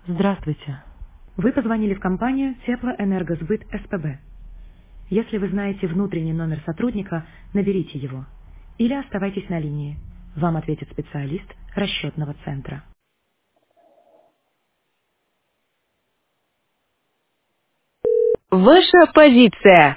Здравствуйте. Вы позвонили в компанию Теплоэнергосбыт СПБ. Если вы знаете внутренний номер сотрудника, наберите его. Или оставайтесь на линии. Вам ответит специалист расчетного центра. Ваша позиция.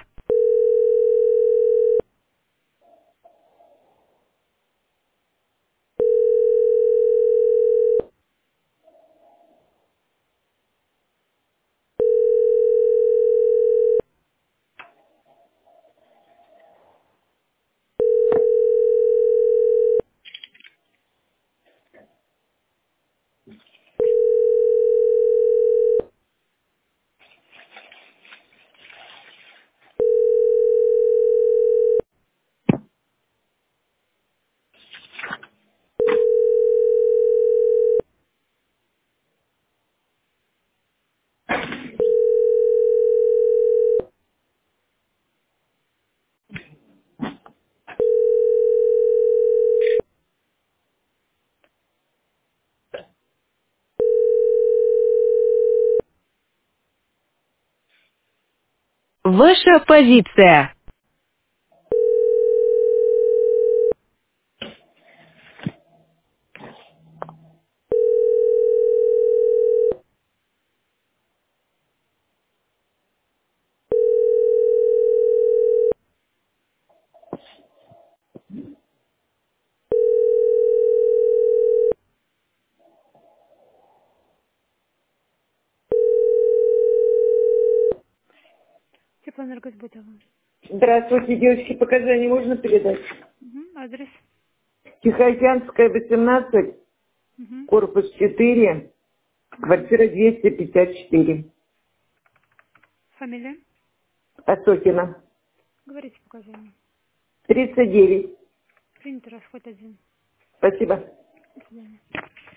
Ваша позиция. Теплоэнергосбыт. Здравствуйте, девочки, показания можно передать? Адрес. Тихоокеанская, 18, Мгм. корпус 4, квартира 254. Фамилия. Осокина. Говорите показания. 39. Принято, расход один. Спасибо. До свидания.